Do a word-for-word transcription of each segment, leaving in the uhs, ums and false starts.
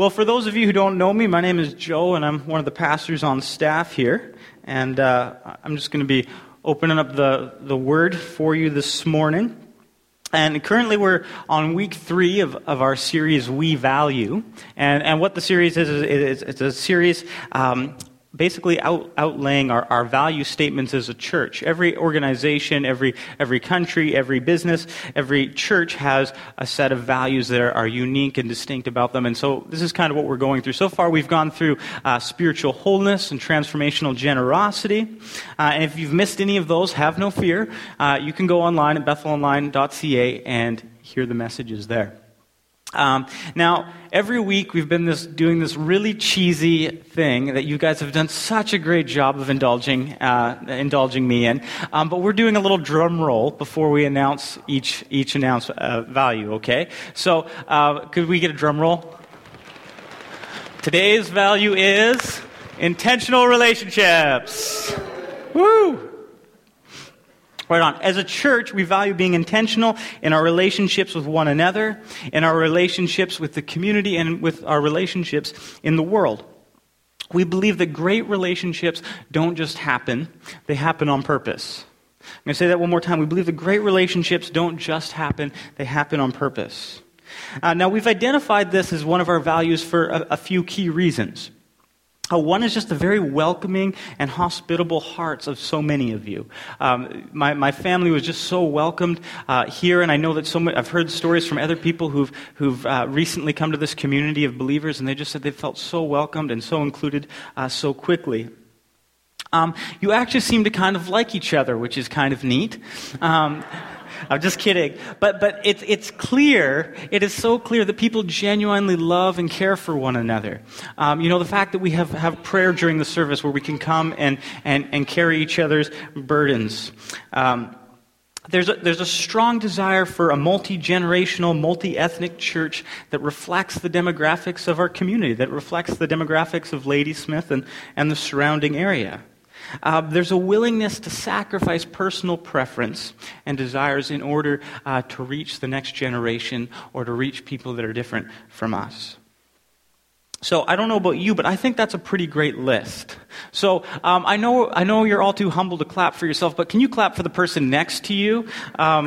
Well, for those of you who don't know me, my name is Joe, and I'm one of the pastors on staff here. And uh, I'm just going to be opening up the, the Word for you this morning. And currently we're on week three of, of our series, We Value. And, and what the series is, is, is it's a series um, basically out, outlaying our, our value statements as a church. Every organization, every every country, every business, every church has a set of values that are, are unique and distinct about them. And so this is kind of what we're going through. So far we've gone through uh, spiritual wholeness and transformational generosity. Uh, and if you've missed any of those, have no fear. Uh, you can go online at bethel online dot c a and hear the messages there. Um, now, every week we've been this, doing this really cheesy thing that you guys have done such a great job of indulging uh, indulging me in. Um, but we're doing a little drum roll before we announce each each announce uh, value. Okay, so uh, could we get a drum roll? Today's value is intentional relationships. Woo! Right on. As a church, we value being intentional in our relationships with one another, in our relationships with the community, and with our relationships in the world. We believe that great relationships don't just happen, they happen on purpose. I'm going to say that one more time. We believe that great relationships don't just happen, they happen on purpose. Uh, now, we've identified this as one of our values for a, a few key reasons. Uh, one is just the very welcoming and hospitable hearts of so many of you. Um, my, my family was just so welcomed uh, here, and I know that so many, I've heard stories from other people who've who've uh, recently come to this community of believers, and they just said they felt so welcomed and so included uh, so quickly. Um, you actually seem to kind of like each other, which is kind of neat. Um, I'm just kidding. But but it's it's clear, it is so clear that people genuinely love and care for one another. Um, you know, the fact that we have, have prayer during the service where we can come and, and, and carry each other's burdens. Um, there's a, there's a strong desire for a multi-generational, multi-ethnic church that reflects the demographics of our community, that reflects the demographics of Ladysmith and, and the surrounding area. Uh, there's a willingness to sacrifice personal preference and desires in order uh, to reach the next generation or to reach people that are different from us. So I don't know about you, but I think that's a pretty great list. So um, I know I know you're all too humble to clap for yourself, but can you clap for the person next to you? Um,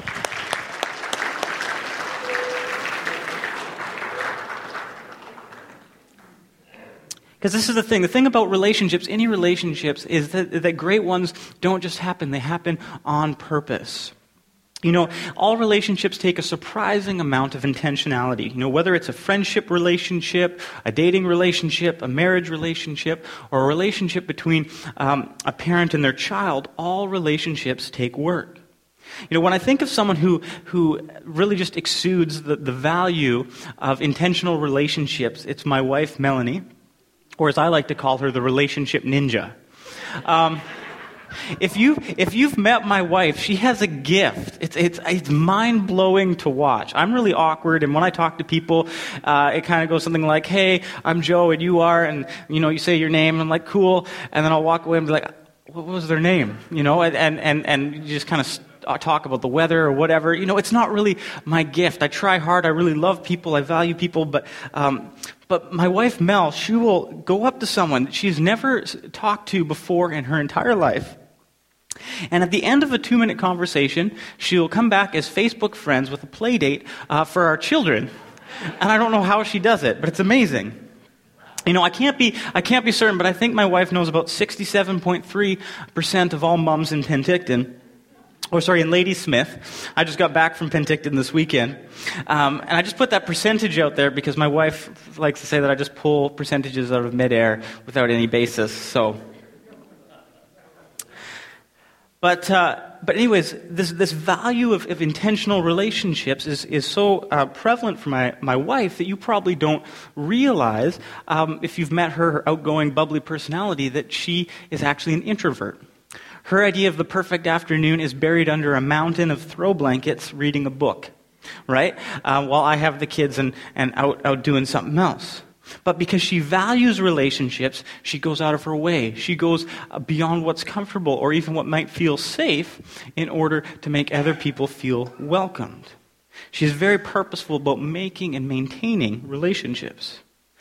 Because this is the thing. The thing about relationships, any relationships, is that, that great ones don't just happen. They happen on purpose. You know, all relationships take a surprising amount of intentionality. You know, whether it's a friendship relationship, a dating relationship, a marriage relationship, or a relationship between um, a parent and their child, all relationships take work. You know, when I think of someone who who really just exudes the, the value of intentional relationships, it's my wife, Melanie. Or as I like to call her, the relationship ninja. Um, if you if you've met my wife, she has a gift. It's it's it's mind blowing to watch. I'm really awkward, and when I talk to people, uh, it kind of goes something like, "Hey, I'm Joe, and you are," and you know, you say your name, and I'm like, "Cool," and then I'll walk away and be like, "What was their name?" You know, and and and you just kind of talk about the weather or whatever. You know, it's not really my gift. I try hard. I really love people. I value people, but. Um, But my wife, Mel, she will go up to someone that she's never talked to before in her entire life. And at the end of a two-minute conversation, she'll come back as Facebook friends with a play date uh, for our children. And I don't know how she does it, but it's amazing. You know, I can't be I can't be certain, but I think my wife knows about sixty-seven point three percent of all moms in Penticton. Or sorry, in Ladysmith. I just got back from Penticton this weekend. Um, and I just put that percentage out there because my wife likes to say that I just pull percentages out of midair without any basis. So, But uh, but anyways, this this value of, of intentional relationships is, is so uh, prevalent for my, my wife that you probably don't realize, um, if you've met her, her outgoing, bubbly personality, that she is actually an introvert. Her idea of the perfect afternoon is buried under a mountain of throw blankets reading a book, right? Uh, while I have the kids and, and out, out doing something else. But because she values relationships, she goes out of her way. She goes beyond what's comfortable or even what might feel safe in order to make other people feel welcomed. She's very purposeful about making and maintaining relationships.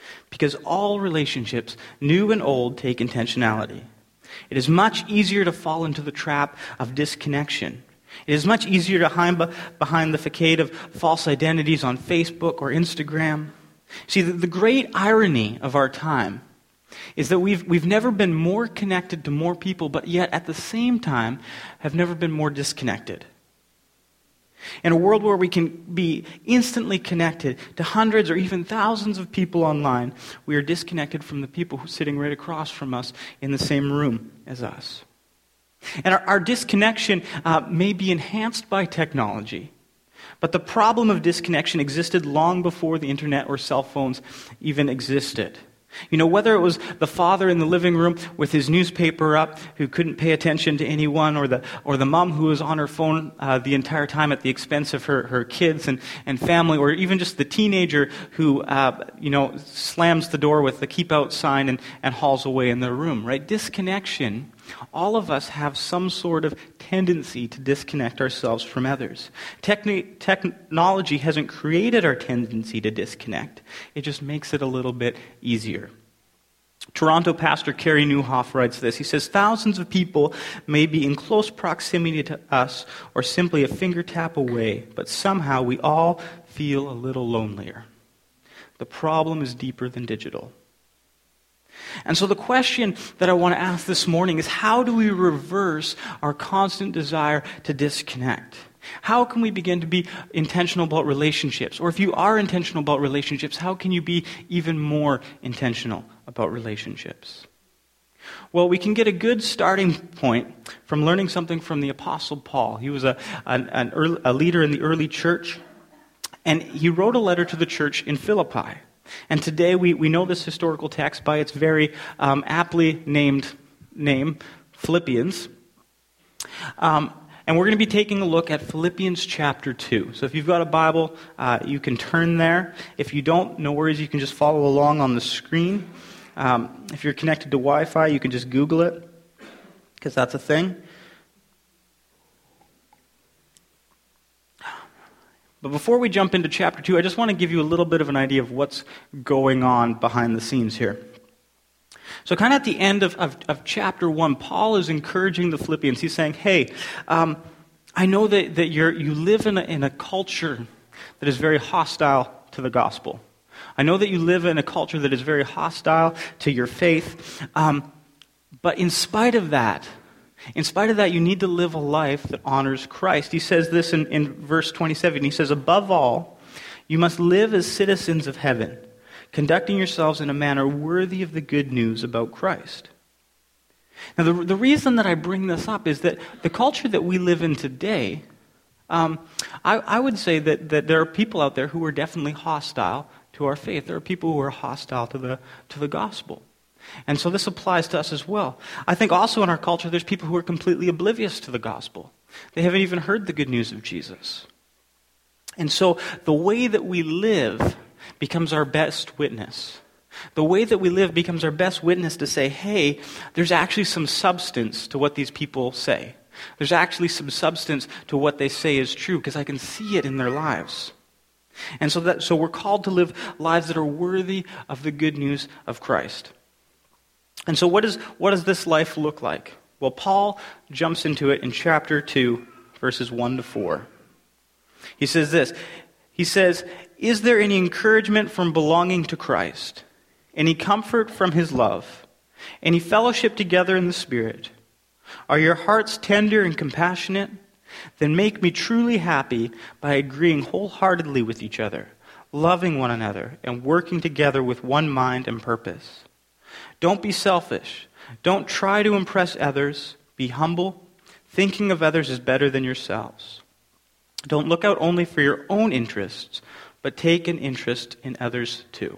because all relationships, new and old, take intentionality. It is much easier to fall into the trap of disconnection. It is much easier to hide behind the facade of false identities on Facebook or Instagram. See, the, the great irony of our time is that we've, we've never been more connected to more people, but yet at the same time have never been more disconnected. In a world where we can be instantly connected to hundreds or even thousands of people online, we are disconnected from the people who are sitting right across from us in the same room as us. And our, our disconnection uh, may be enhanced by technology, but the problem of disconnection existed long before the internet or cell phones even existed. You know, whether it was the father in the living room with his newspaper up who couldn't pay attention to anyone, or the or the mom who was on her phone uh, the entire time at the expense of her, her kids and, and family, or even just the teenager who, uh, you know, slams the door with the keep out sign and, and hauls away in their room, right? Disconnection, all of us have some sort of tendency to disconnect ourselves from others. Techni- technology hasn't created our tendency to disconnect. It just makes it a little bit easier. Toronto pastor Kerry Newhoff writes this. He says, thousands of people may be in close proximity to us or simply a finger tap away, but somehow we all feel a little lonelier. The problem is deeper than digital. And so the question that I want to ask this morning is, how do we reverse our constant desire to disconnect? How can we begin to be intentional about relationships? Or if you are intentional about relationships, how can you be even more intentional about relationships? Well, we can get a good starting point from learning something from the Apostle Paul. He was a, an, an early, a leader in the early church, and he wrote a letter to the church in Philippi. And today we, we know this historical text by its very um, aptly named name, Philippians. Um, and we're going to be taking a look at Philippians chapter two. So if you've got a Bible, uh, you can turn there. If you don't, no worries, you can just follow along on the screen. Um, if you're connected to Wi-Fi, you can just Google it, because that's a thing. But before we jump into chapter two, I just want to give you a little bit of an idea of what's going on behind the scenes here. So kind of at the end of, of, of chapter one, Paul is encouraging the Philippians. He's saying, hey, um, I know that, that you're, you live in a, in a culture that is very hostile to the gospel. I know that you live in a culture that is very hostile to your faith. Um, but in spite of that, In spite of that, you need to live a life that honors Christ. He says this in, in verse twenty-seven. He says, above all, you must live as citizens of heaven, conducting yourselves in a manner worthy of the good news about Christ. Now, the, the reason that I bring this up is that the culture that we live in today, um, I, I would say that, that there are people out there who are definitely hostile to our faith. There are people who are hostile to the to the gospel. And so this applies to us as well. I think also in our culture there's people who are completely oblivious to the gospel. They haven't even heard the good news of Jesus. And so the way that we live becomes our best witness. The way that we live becomes our best witness to say, hey, there's actually some substance to what these people say. There's actually some substance to what they say is true, because I can see it in their lives. And so that so we're called to live lives that are worthy of the good news of Christ. And so what, is, what does this life look like? Well, Paul jumps into it in chapter two, verses one to four. He says this. He says, is there any encouragement from belonging to Christ? Any comfort from his love? Any fellowship together in the Spirit? Are your hearts tender and compassionate? Then make me truly happy by agreeing wholeheartedly with each other, loving one another, and working together with one mind and purpose. Don't be selfish. Don't try to impress others. Be humble. Thinking of others is better than yourselves. Don't look out only for your own interests, but take an interest in others too.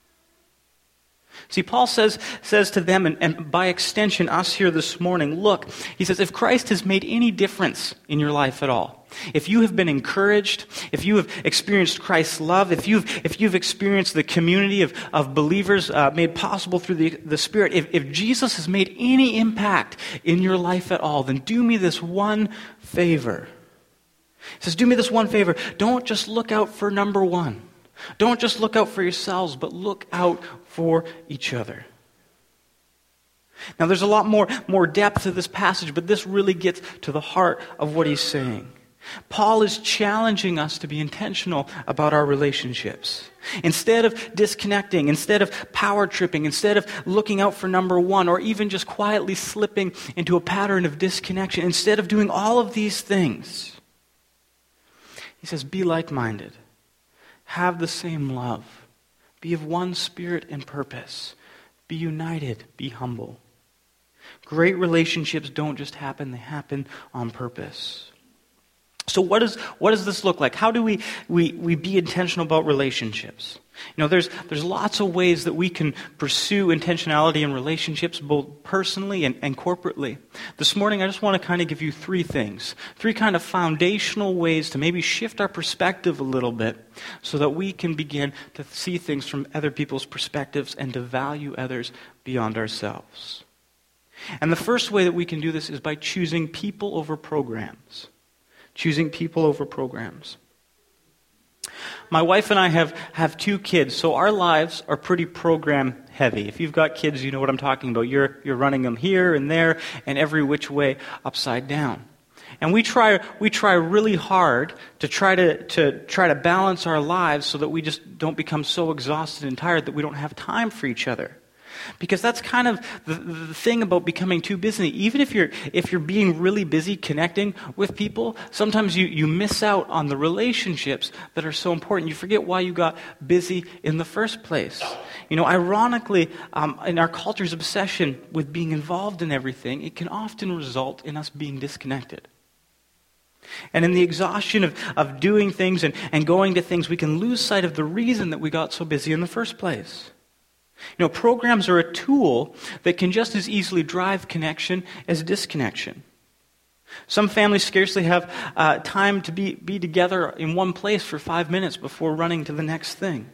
See, Paul says, says to them, and, and by extension us here this morning, look, he says, if Christ has made any difference in your life at all, if you have been encouraged, if you have experienced Christ's love, if you've if you've experienced the community of, of believers uh, made possible through the, the Spirit, if, if Jesus has made any impact in your life at all, then do me this one favor. He says, do me this one favor. Don't just look out for number one. Don't just look out for yourselves, but look out for each other. Now, there's a lot more, more depth to this passage, but this really gets to the heart of what he's saying. Paul is challenging us to be intentional about our relationships. Instead of disconnecting, instead of power tripping, instead of looking out for number one, or even just quietly slipping into a pattern of disconnection, instead of doing all of these things, he says, be like-minded. Have the same love. Be of one spirit and purpose. Be united. Be humble. Great relationships don't just happen, they happen on purpose. So what does what does this look like? How do we, we, we be intentional about relationships? You know, there's there's lots of ways that we can pursue intentionality in relationships, both personally and, and corporately. This morning, I just want to kind of give you three things. Three kind of foundational ways to maybe shift our perspective a little bit so that we can begin to see things from other people's perspectives and to value others beyond ourselves. And the first way that we can do this is by choosing people over programs. Choosing people over programs. My wife and I have, have two kids, so our lives are pretty program heavy. If you've got kids, you know what I'm talking about. You're, you're running them here and there and every which way upside down. And we try we try really hard to try to, to try to balance our lives so that we just don't become so exhausted and tired that we don't have time for each other. Because that's kind of the, the thing about becoming too busy. Even if you're if you're being really busy connecting with people, sometimes you, you miss out on the relationships that are so important. You forget why you got busy in the first place. You know, ironically, um, in our culture's obsession with being involved in everything, it can often result in us being disconnected. And in the exhaustion of, of doing things and, and going to things, we can lose sight of the reason that we got so busy in the first place. You know, programs are a tool that can just as easily drive connection as disconnection. Some families scarcely have uh, time to be, be together in one place for five minutes before running to the next thing.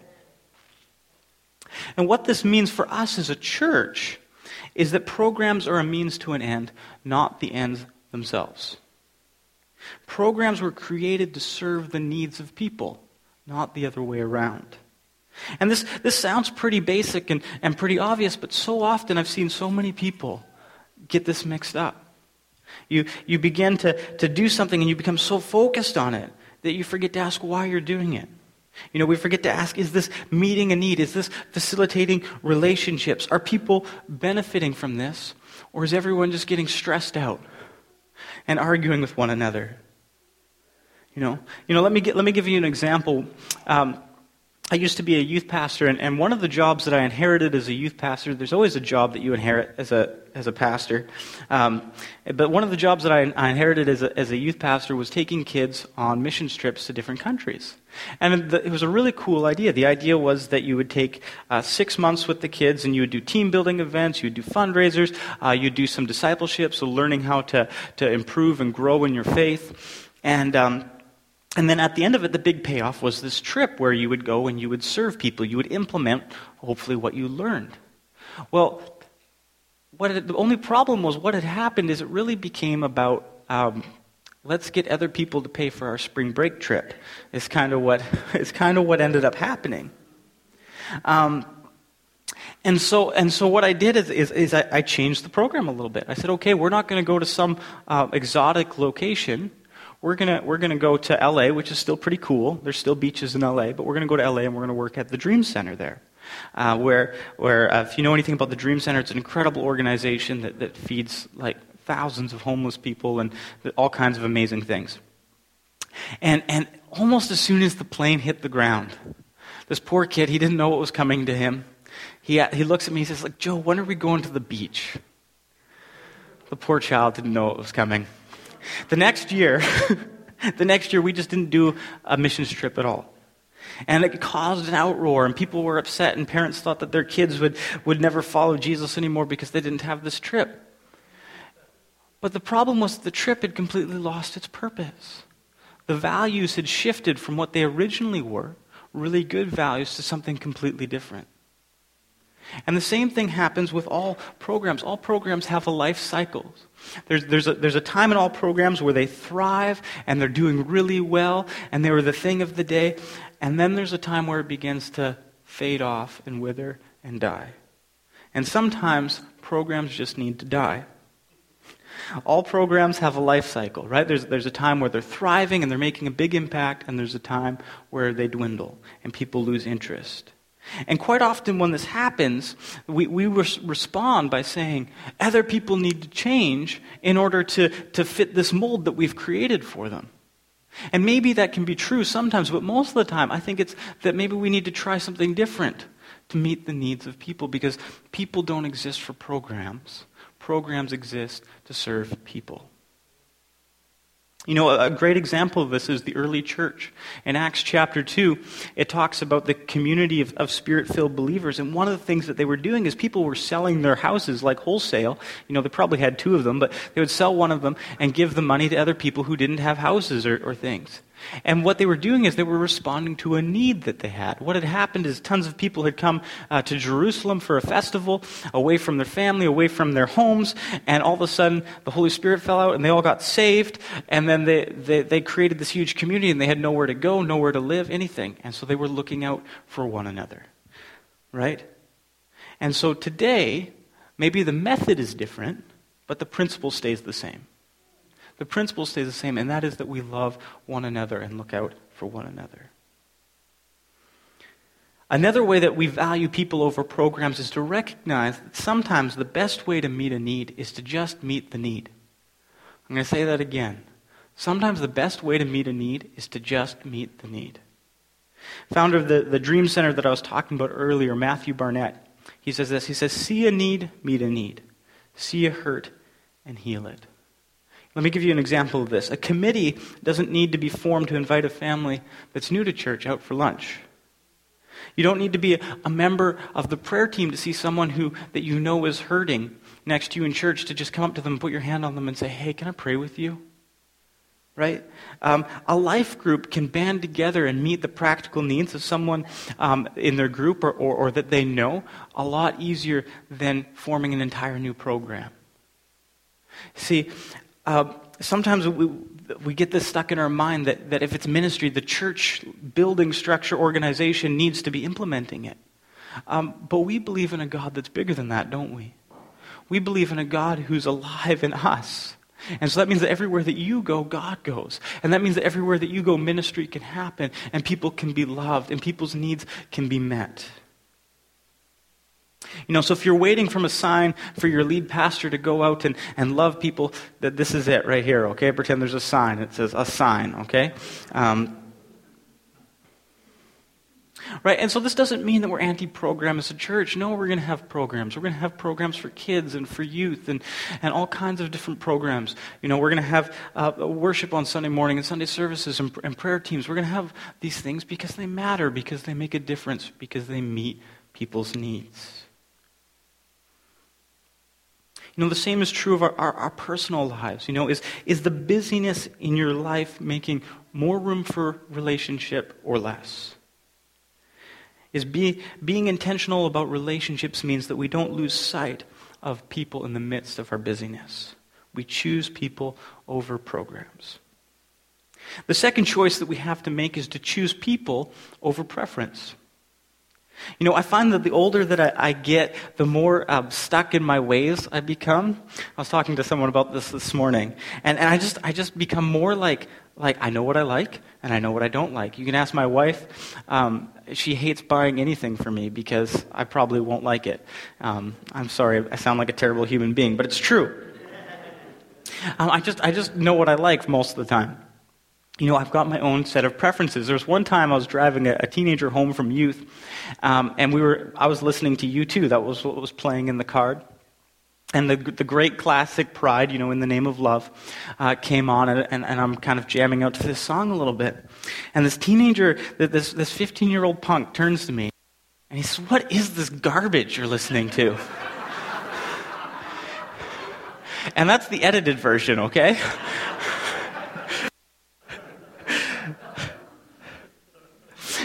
And what this means for us as a church is that programs are a means to an end, not the ends themselves. Programs were created to serve the needs of people, not the other way around. And this, this sounds pretty basic and, and pretty obvious, but so often I've seen so many people get this mixed up. You, you begin to, to do something and you become so focused on it that you forget to ask why you're doing it. You know, we forget to ask, is this meeting a need? Is this facilitating relationships? Are people benefiting from this? Or is everyone just getting stressed out and arguing with one another? You know, you know. Let me get, let me give you an example. Um, I used to be a youth pastor, and, and one of the jobs that I inherited as a youth pastor, there's always a job that you inherit as a as a pastor, um, but one of the jobs that I, I inherited as a, as a youth pastor was taking kids on mission trips to different countries. And the, it was a really cool idea. The idea was that you would take uh, six months with the kids, and you would do team building events, you would do fundraisers, uh, you'd do some discipleship, so learning how to, to improve and grow in your faith. And... Um, And then at the end of it, the big payoff was this trip where you would go and you would serve people. You would implement, hopefully, what you learned. Well, what it, the only problem was what had happened is it really became about, um, let's get other people to pay for our spring break trip. It's kind of what, it's kind of what ended up happening. Um, and so and so what I did is, is, is I, I changed the program a little bit. I said, okay, we're not going to go to some uh, exotic location. We're gonna we're gonna go to L A, which is still pretty cool. There's still beaches in L A, but we're gonna go to L A and we're gonna work at the Dream Center there, uh, where where uh, if you know anything about the Dream Center, it's an incredible organization that, that feeds like thousands of homeless people and all kinds of amazing things. And and almost as soon as the plane hit the ground, this poor kid, he didn't know what was coming to him. He he looks at me, he says, like, Joe, when are we going to the beach? The poor child didn't know what was coming. The next year, the next year we just didn't do a missions trip at all. And it caused an outroar, and people were upset, and parents thought that their kids would, would never follow Jesus anymore because they didn't have this trip. But the problem was the trip had completely lost its purpose. The values had shifted from what they originally were, really good values, to something completely different. And the same thing happens with all programs. All programs have a life cycle. There's, there's, a, there's a time in all programs where they thrive and they're doing really well and they were the thing of the day. And then there's a time where it begins to fade off and wither and die. And sometimes programs just need to die. All programs have a life cycle, right? There's, there's a time where they're thriving and they're making a big impact, and there's a time where they dwindle and people lose interest. And quite often when this happens, we, we res- respond by saying, other people need to change in order to, to fit this mold that we've created for them. And maybe that can be true sometimes, but most of the time I think it's that maybe we need to try something different to meet the needs of people, because people don't exist for programs. Programs exist to serve people. You know, a great example of this is the early church. In Acts chapter two, it talks about the community of, of Spirit-filled believers. And one of the things that they were doing is people were selling their houses like wholesale. You know, they probably had two of them, but they would sell one of them and give the money to other people who didn't have houses or, or things. And what they were doing is they were responding to a need that they had. What had happened is tons of people had come uh, to Jerusalem for a festival, away from their family, away from their homes, and all of a sudden the Holy Spirit fell out and they all got saved, and then they, they, they created this huge community and they had nowhere to go, nowhere to live, anything. And so they were looking out for one another, right? And so today, maybe the method is different, but the principle stays the same. The principle stays the same, and that is that we love one another and look out for one another. Another way that we value people over programs is to recognize that sometimes the best way to meet a need is to just meet the need. I'm going to say that again. Sometimes the best way to meet a need is to just meet the need. Founder of the, the Dream Center that I was talking about earlier, Matthew Barnett, he says this. He says, see a need, meet a need. See a hurt, and heal it. Let me give you an example of this. A committee doesn't need to be formed to invite a family that's new to church out for lunch. You don't need to be a, a member of the prayer team to see someone who that you know is hurting next to you in church to just come up to them and put your hand on them and say, hey, can I pray with you? Right? Um, a life group can band together and meet the practical needs of someone um, in their group or, or, or that they know a lot easier than forming an entire new program. See, Uh, sometimes we, we get this stuck in our mind that, that if it's ministry, the church building structure organization needs to be implementing it. Um, but we believe in a God that's bigger than that, don't we? We believe in a God who's alive in us. And so that means that everywhere that you go, God goes. And that means that everywhere that you go, ministry can happen, and people can be loved, and people's needs can be met. You know, so if you're waiting from a sign for your lead pastor to go out and, and love people, that this is it right here, okay? Pretend there's a sign. It says a sign, okay? Um, right, and so this doesn't mean that we're anti-program as a church. No, we're going to have programs. We're going to have programs for kids and for youth and, and all kinds of different programs. You know, we're going to have uh, worship on Sunday morning and Sunday services and, and prayer teams. We're going to have these things because they matter, because they make a difference, because they meet people's needs. You know, the same is true of our, our, our personal lives. You know, is, is the busyness in your life making more room for relationship or less? Is be, being intentional about relationships means that we don't lose sight of people in the midst of our busyness. We choose people over programs. The second choice that we have to make is to choose people over preference. You know, I find that the older that I, I get, the more um, stuck in my ways I become. I was talking to someone about this this morning, and, and I just I just become more like like I know what I like and I know what I don't like. You can ask my wife; um, she hates buying anything for me because I probably won't like it. Um, I'm sorry, I sound like a terrible human being, but it's true. Um, I just I just know what I like most of the time. You know, I've got my own set of preferences. There was one time I was driving a, a teenager home from youth, um, and we were. I was listening to U two. That was what was playing in the car. And the the great classic Pride, you know, In the Name of Love, uh, came on, and, and, and I'm kind of jamming out to this song a little bit. And this teenager, this this fifteen-year-old punk, turns to me, and he says, "What is this garbage you're listening to?" And that's the edited version, okay?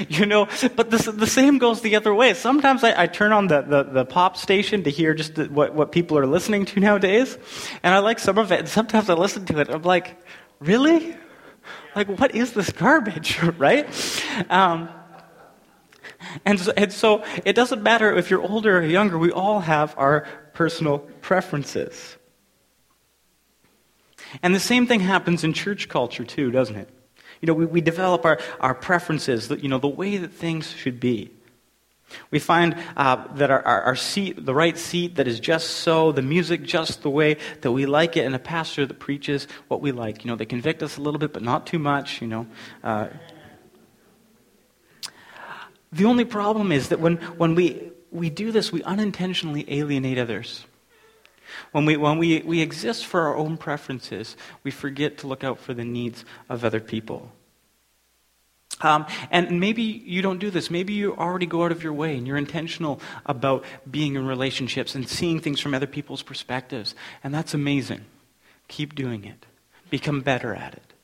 You know, but the, the same goes the other way. Sometimes I, I turn on the, the, the pop station to hear just the, what, what people are listening to nowadays, and I like some of it, and sometimes I listen to it, and I'm like, really? Like, what is this garbage, right? Um, and, so, and so it doesn't matter if you're older or younger, we all have our personal preferences. And the same thing happens in church culture too, doesn't it? You know, we, we develop our, our preferences, you know, the way that things should be. We find uh, that our, our, our seat, the right seat that is just so, the music just the way that we like it, and a pastor that preaches what we like. You know, they convict us a little bit, but not too much, you know. Uh, the only problem is that when, when we, we do this, we unintentionally alienate others. When we when we, we exist for our own preferences, we forget to look out for the needs of other people. Um, and maybe you don't do this. Maybe you already go out of your way and you're intentional about being in relationships and seeing things from other people's perspectives. And that's amazing. Keep doing it. Become better at it.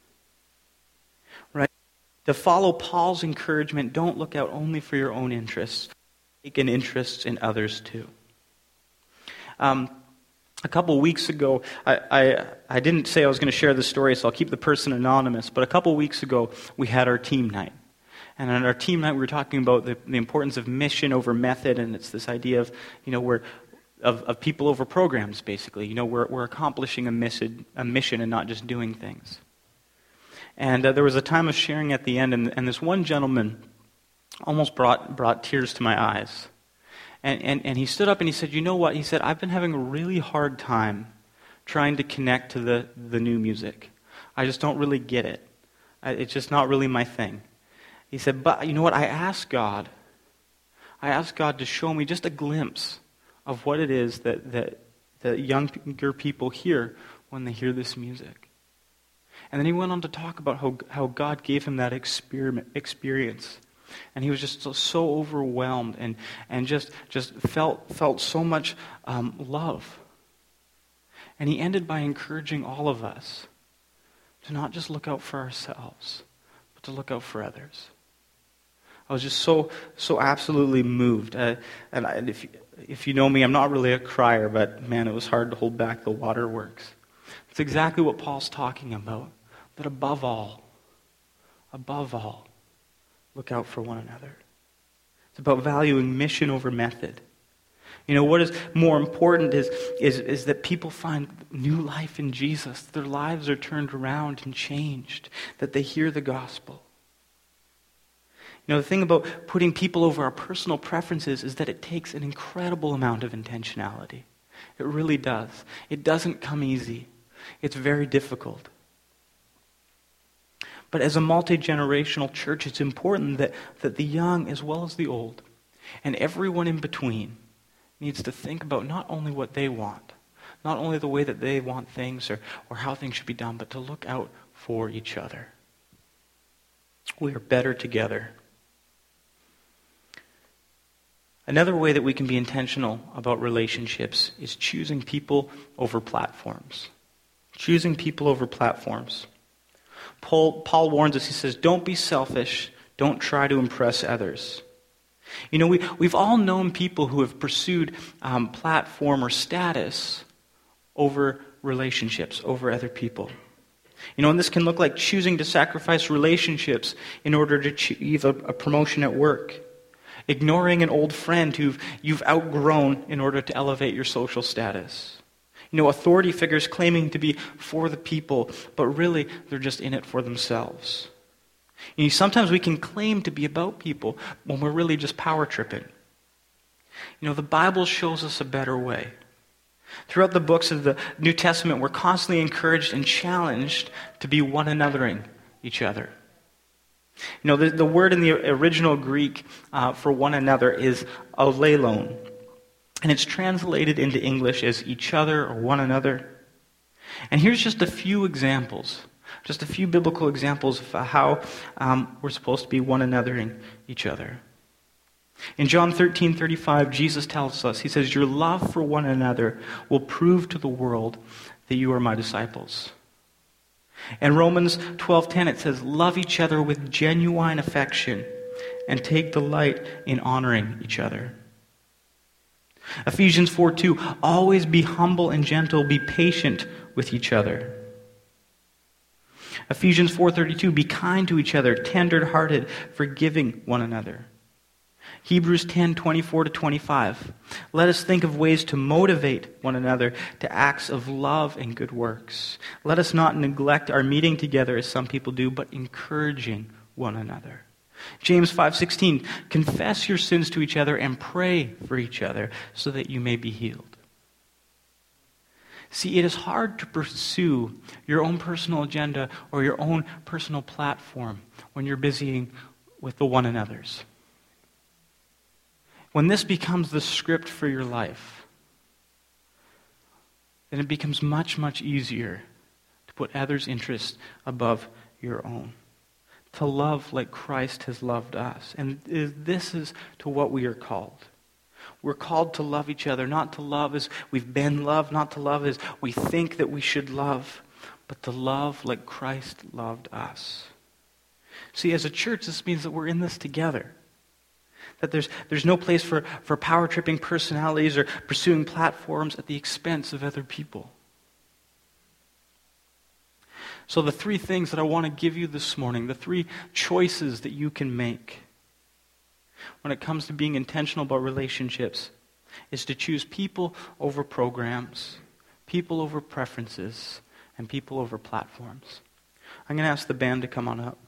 Right? To follow Paul's encouragement, don't look out only for your own interests. Take an interest in others too. Um, A couple of weeks ago, I, I, I didn't say I was going to share this story, so I'll keep the person anonymous, but a couple of weeks ago, we had our team night. And on our team night, we were talking about the, the importance of mission over method, and it's this idea of, you know, we're, of, of people over programs, basically. You know, we're, we're accomplishing a mission, a mission and not just doing things. And uh, there was a time of sharing at the end, and, and this one gentleman almost brought, brought tears to my eyes. And, and and he stood up and he said, you know what? He said, I've been having a really hard time trying to connect to the, the new music. I just don't really get it. I, it's just not really my thing. He said, but you know what? I asked God. I asked God to show me just a glimpse of what it is that, that, that younger people hear when they hear this music. And then he went on to talk about how, how God gave him that experiment, experience. And he was just so, so overwhelmed and, and just, just felt, felt so much um, love. And he ended by encouraging all of us to not just look out for ourselves, but to look out for others. I was just so, so absolutely moved. Uh, and I, if, if you know me, I'm not really a crier, but man, it was hard to hold back the waterworks. It's exactly what Paul's talking about. That above all, above all, look out for one another. It's about valuing mission over method. You know, what is more important is, is, is that people find new life in Jesus. Their lives are turned around and changed. That they hear the gospel. You know, the thing about putting people over our personal preferences is that it takes an incredible amount of intentionality. It really does. It doesn't come easy. It's very difficult. But as a multi-generational church, it's important that, that the young as well as the old, and everyone in between, needs to think about not only what they want, not only the way that they want things or, or how things should be done, but to look out for each other. We are better together. Another way that we can be intentional about relationships is choosing people over platforms. Choosing people over platforms. Paul, Paul warns us, he says, don't be selfish, don't try to impress others. You know, we, we've all known people who have pursued um, platform or status over relationships, over other people. You know, and this can look like choosing to sacrifice relationships in order to achieve a, a promotion at work. Ignoring an old friend who you've outgrown in order to elevate your social status. You know, authority figures claiming to be for the people, but really they're just in it for themselves. You know, sometimes we can claim to be about people when we're really just power tripping. You know, the Bible shows us a better way. Throughout the books of the New Testament, we're constantly encouraged and challenged to be one anothering each other. You know, the, the word in the original Greek uh, for one another is olelon. And it's translated into English as each other or one another. And here's just a few examples, just a few biblical examples of how um, we're supposed to be one anothering each other. In John thirteen thirty-five, Jesus tells us, he says, your love for one another will prove to the world that you are my disciples. In Romans twelve ten, it says, love each other with genuine affection. and take delight in honoring each other. Ephesians four two, always be humble and gentle, be patient with each other. Ephesians four thirty-two, be kind to each other, tender-hearted, forgiving one another. Hebrews ten twenty-four to twenty-five, let us think of ways to motivate one another to acts of love and good works. Let us not neglect our meeting together as some people do, but encouraging one another. James five sixteen, confess your sins to each other and pray for each other so that you may be healed. See, it is hard to pursue your own personal agenda or your own personal platform when you're busy with the one another's. When this becomes the script for your life, then it becomes much, much easier to put others' interests above your own. To love like Christ has loved us. And this is to what we are called. We're called to love each other, not to love as we've been loved, not to love as we think that we should love, but to love like Christ loved us. See, as a church, this means that we're in this together. That there's, there's no place for, for power-tripping personalities or pursuing platforms at the expense of other people. So the three things that I want to give you this morning, the three choices that you can make when it comes to being intentional about relationships, is to choose people over programs, people over preferences, and people over platforms. I'm going to ask the band to come on up.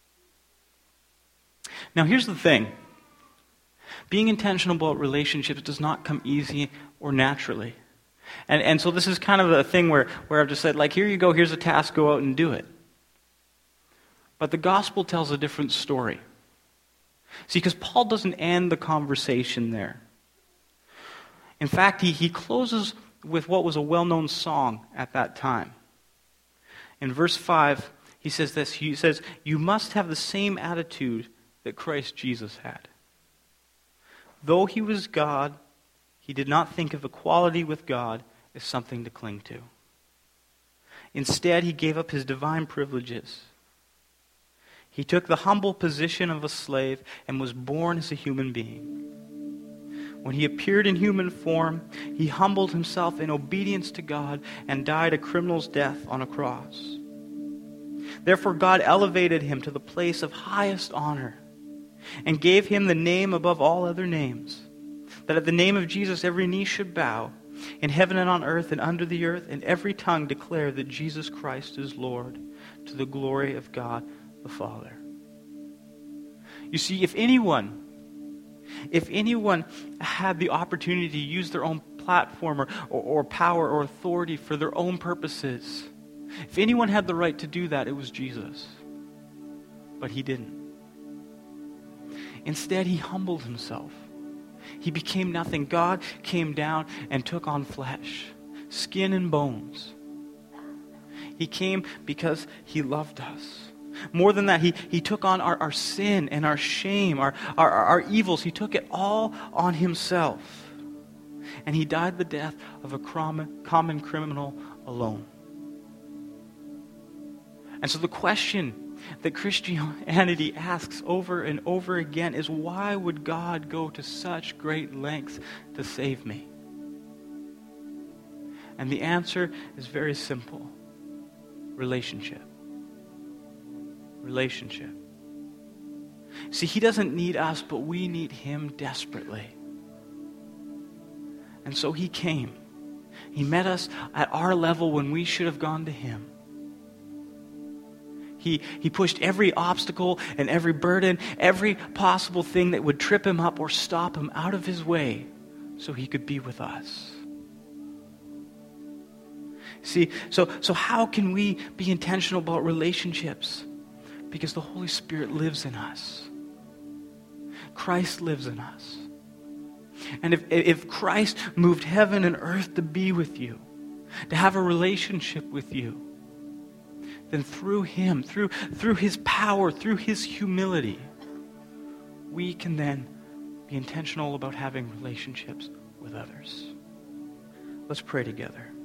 Now here's the thing. Being intentional about relationships does not come easy or naturally. And and so this is kind of a thing where, where I've just said, like, here you go, here's a task, go out and do it. But the gospel tells a different story. See, because Paul doesn't end the conversation there. In fact, he, he closes with what was a well-known song at that time. In verse five, he says this, he says, you must have the same attitude that Christ Jesus had. Though he was God, he did not think of equality with God as something to cling to. Instead, he gave up his divine privileges. He took the humble position of a slave and was born as a human being. When he appeared in human form, he humbled himself in obedience to God and died a criminal's death on a cross. Therefore, God elevated him to the place of highest honor and gave him the name above all other names, that at the name of Jesus every knee should bow, in heaven and on earth and under the earth, and every tongue declare that Jesus Christ is Lord, to the glory of God the Father. You see, if anyone, if anyone had the opportunity to use their own platform or, or, or power or authority for their own purposes, if anyone had the right to do that, it was Jesus. But he didn't. Instead, he humbled himself. He became nothing. God came down and took on flesh, skin and bones. He came because he loved us. More than that, he, he took on our, our sin and our shame, our, our, our evils. He took it all on himself. And he died the death of a common, common criminal alone. And so the question that Christianity asks over and over again is, why would God go to such great lengths to save me? And the answer is very simple. Relationship. Relationship. See, he doesn't need us, but we need him desperately. And so he came. He met us at our level when we should have gone to him. He, he pushed every obstacle and every burden, every possible thing that would trip him up or stop him out of his way so he could be with us. See, so, so how can we be intentional about relationships? Because the Holy Spirit lives in us. Christ lives in us. And if, if Christ moved heaven and earth to be with you, to have a relationship with you, then through him, through, through his power, through his humility, we can then be intentional about having relationships with others. Let's pray together.